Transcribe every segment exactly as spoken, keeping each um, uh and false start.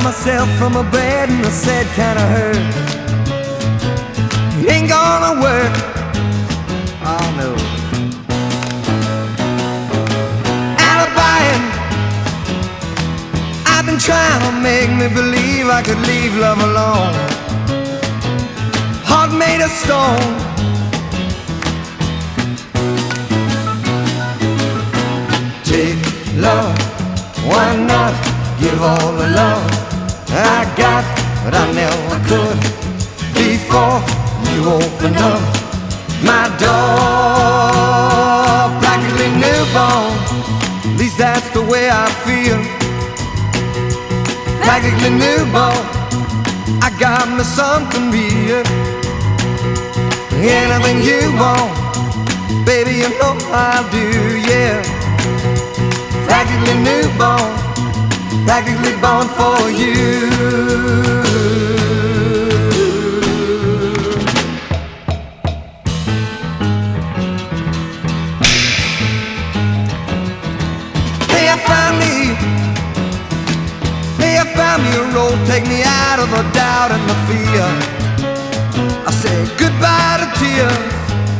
myself from a bed and I said, kinda hurt. It ain't gonna work. Oh no. Alibiing. I've been trying to make me believe I could leave love alone. Heart made of stone. Take love, why not give all the love I got, but I never could before you opened up my door. Practically newborn, at least that's the way I feel. Practically newborn, I got me something real. Anything you want, baby, you know I'll do, yeah. Practically newborn, practically born for you. Hey, I found me, hey, I found me a road, take me out of the doubt and the fear. I say goodbye to tears.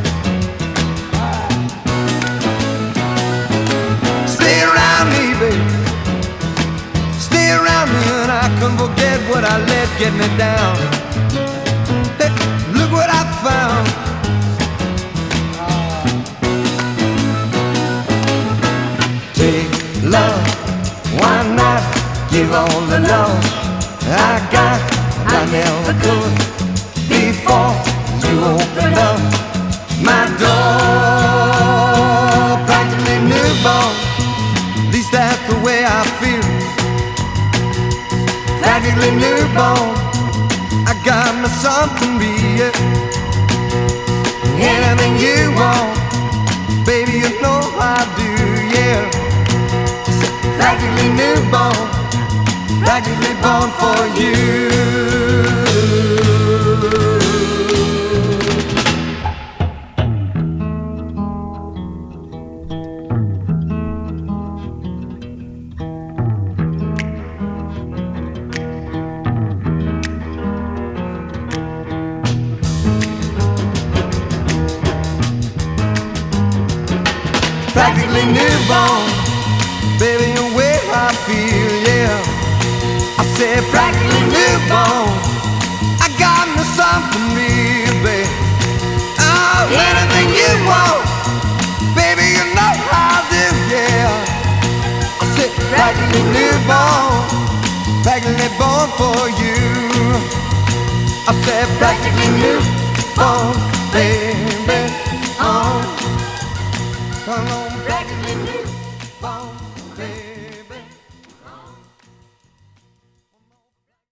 Stay around me, baby. Stay around me and I can forget what I let get me down. Hey, look what I found. Take love, why not give all the love I got, I never could before you opened up my door. Practically newborn, at least that's the way I feel. Practically newborn, I got me something real. Anything you want, baby, you know I do, yeah. Practically newborn, practically born for you. Practically newborn, baby, the way I feel, yeah. I said practically newborn, I got me something real, baby. Oh, anything you want, baby, you know I'll do, yeah. I said practically newborn, practically born for you. I said practically newborn, baby, oh. Come on, practically newborn.